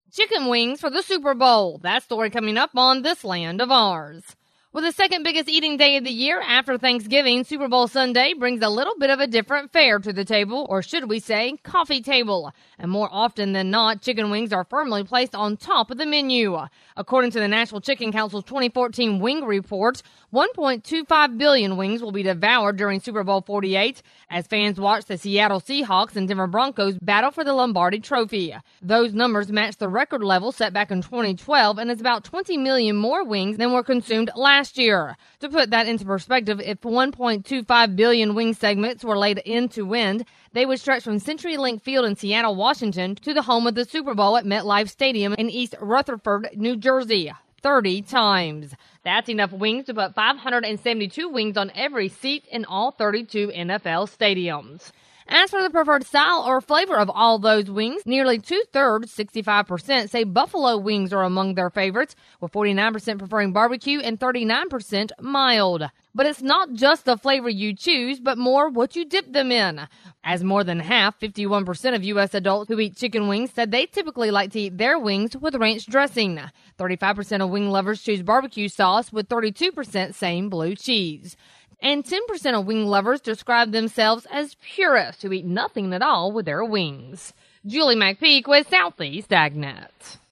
Chicken wings for the Super Bowl. That story coming up on This Land of Ours. With the second biggest eating day of the year after Thanksgiving, Super Bowl Sunday brings a little bit of a different fare to the table, or should we say, coffee table. And more often than not, chicken wings are firmly placed on top of the menu. According to the National Chicken Council's 2014 Wing Report, 1.25 billion wings will be devoured during Super Bowl 48 as fans watch the Seattle Seahawks and Denver Broncos battle for the Lombardi Trophy. Those numbers match the record level set back in 2012 and is about 20 million more wings than were consumed last year. To put that into perspective, if 1.25 billion wing segments were laid end to end, they would stretch from CenturyLink Field in Seattle, Washington to the home of the Super Bowl at MetLife Stadium in East Rutherford, New Jersey. 30 times. That's enough wings to put 572 wings on every seat in all 32 NFL stadiums. As for the preferred style or flavor of all those wings, nearly two-thirds, 65%, say buffalo wings are among their favorites, with 49% preferring barbecue and 39% mild. But it's not just the flavor you choose, but more what you dip them in. As more than half, 51% of U.S. adults who eat chicken wings said they typically like to eat their wings with ranch dressing. 35% of wing lovers choose barbecue sauce, with 32% saying blue cheese. And 10% of wing lovers describe themselves as purists who eat nothing at all with their wings. Julie McPeak with Southeast AgNet.